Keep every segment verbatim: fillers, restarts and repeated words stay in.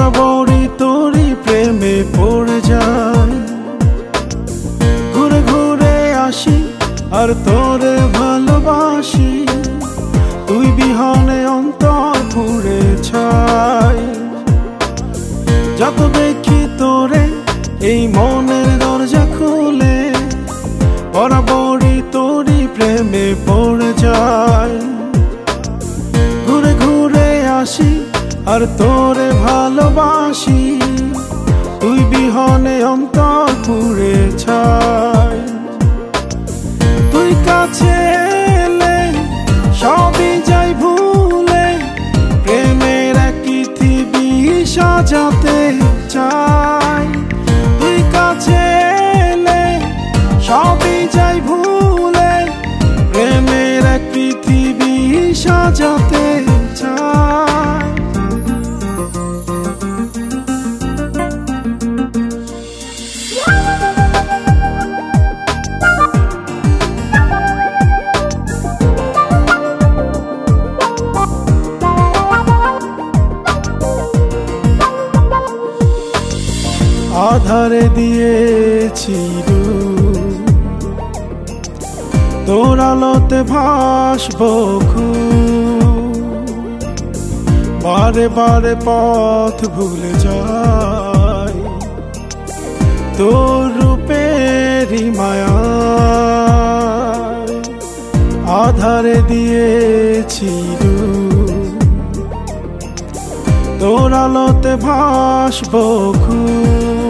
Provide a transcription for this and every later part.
বরাবরই তোরই প্রেমে পড়ে যাই। ঘুরে ঘুরে আসি আর তোরে ভালোবাসি, তুই বিহনে অন্তর পুড়ে ছাই। যত দেখি তোরে এই মনের দরজা খুলে, বরাবরই তোরই প্রেমে পড়ে যাই। ঘুরে ঘুরে আসি আর তোরে ভালোবাসি, তুই বিহনে অন্তর পুড়ে ছাই। তুই কাছে এলে সবই যাই ভুলে, প্রেমের এক পৃথিবী সাজাতে চাই। তুই কাছে এলে সবই যাই ভুলে, প্রেমের এক পৃথিবী সাজাতে চাই। আধারে দিয়েছি রূপ, তোর আলোতে ভাসবো খুব। বারে বারে পথ ভুলে যাই, তোর রূপেরই মায়ায়। আধারে দিয়েছি রূপ, তোর আলোতে ভাসবো খুব।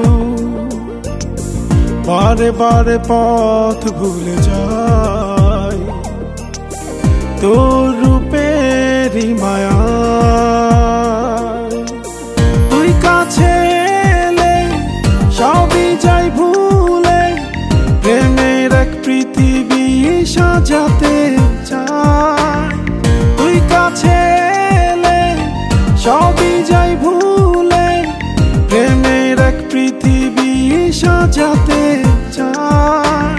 বারে বারে পথ ভুলে যাই, তোর রূপেরই মায়ায়। তুই কাছে এলে সবই যাই ভুলে, প্রেমের এক পৃথিবী সাজাতে চাই। তুই কাছে এলে সবই যাই ভুলে, প্রেমের এক পৃথিবী সাজাতে চাই।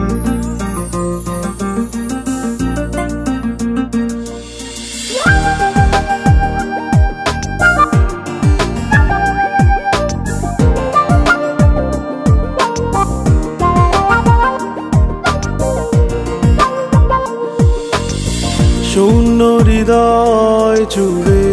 শূন্য হৃদয় জুড়ে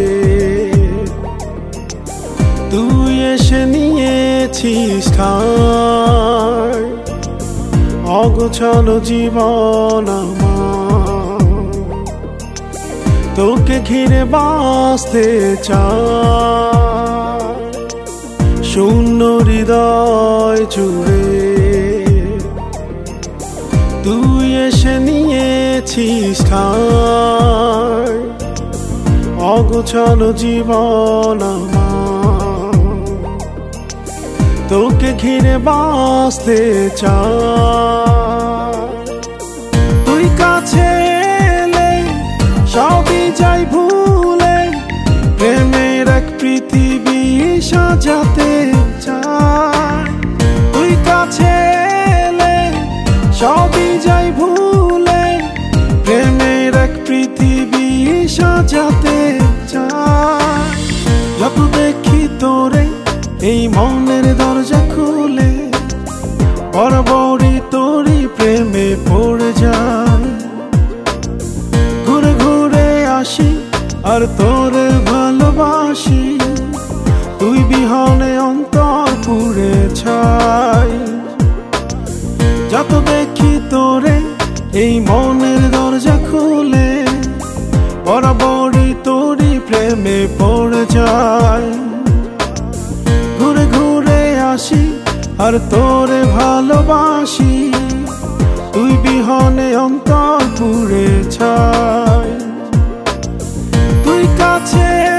তুই এসে নিয়েছিস ঠাঁই। অগোছালো জীবন আমার, তোকে ঘিরে বাঁচতে চাই। শূন্য হৃদয় জুড়ে তুই এসে নিয়েছিস ঠাঁই। অগোছালো জীবন আমার, তোকে ঘিরে বাঁচতে চাই। তুই কাছে এলে সবই যাই ভুলে, প্রেমের এক পৃথিবী সাজাতে চাই। তুই কাছে এলে সবই যাই ভুলে, প্রেমের এক পৃথিবী সাজাতে চাই। যত দেখি তোরে এই মনের দরজা খুলে, বরাবরই তোরই প্রেমে পড়ে যাই। ঘুরে ঘুরে আসি আর তোরে ভালোবাসি, তুই বিহনে অন্তর পুড়ে ছাই। যত দেখি তোরে এই মনের দরজা খুলে, বরাবরই তোরই প্রেমে পড়ে যাই। ঘুরে ঘুরে আসি আর তোরে ভালোবাসি, তুই বিহনে অন্তর পুড়ে ছাই। তুই কাছে